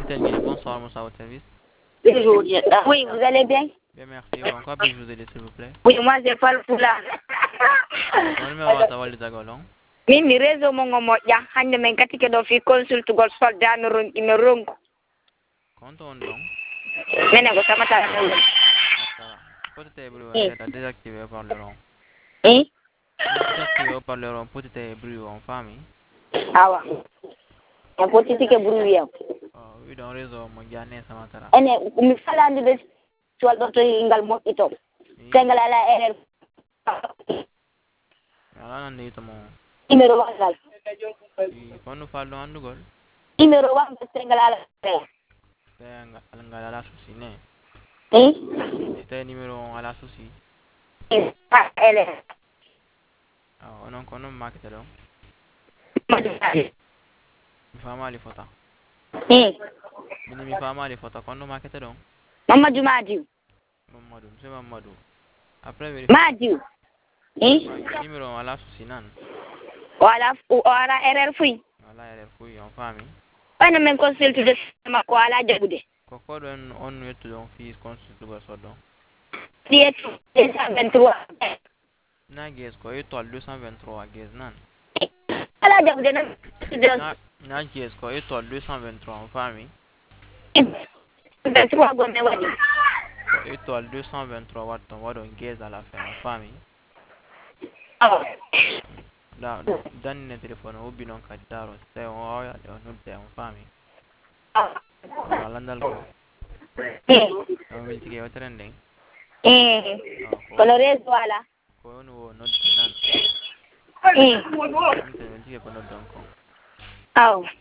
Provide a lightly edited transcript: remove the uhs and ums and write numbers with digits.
Tenguine, bonsoir, Moussa, votre service. Bonjour. Oui, vous allez bien? Bien, merci. En quoi puis-je vous aider, s'il vous plaît? Oui, moi je parle pour la. Mon numéro à savoir les agolons. Min réseau mo ngo moƴƴa hande min kati keɗo fi consultugol soldano ronƴi mi rongu Quand on donc, minen ko samata ɗum peut-être bruit est désactivé par le rond. i On désactivé au parleur, peut-être bruit en famille. awa en potitike bruit wiyam Oui, dans le réseau, mon gagné, ça m'intéresse. ene mi falandude suwal ɗo to ngal moƴƴito sengal ala erreur Alors, on dit mon. numéro wangal Quand nous parlons en Google, numéro wanga sengal ala erreur c'est un à la souci, né? i C'était un numéro à la souci. erreur On a marqué là. Mi fa male foto. i Mi fa male foto. Quand on marqué là. mamadou madiw Mamadou, c'est Mamadou. Après, vérifier. madiw i Numéro à la souci, non? o ala erreur fuy Voilà, elle est fouille en famille. ɓayno min consultude makko ala jaɓude Koko don on wetu don fils consulte go sodon. ɗiyet 223 Na gez ko étoile 223 gez nan. ala jaɓude no Na gez ko étoile 223 en famille. 23 gonne waɗi Ko étoile 223 watton wadon gez à la fin en famille. Da dan ne téléphone o binon ka daro c'est on ya on nodde en famille. Wala ndal ko. On miltige o trending. kono réseau ala Ko on wo nodde nan. On miltige ko noddon ko. aw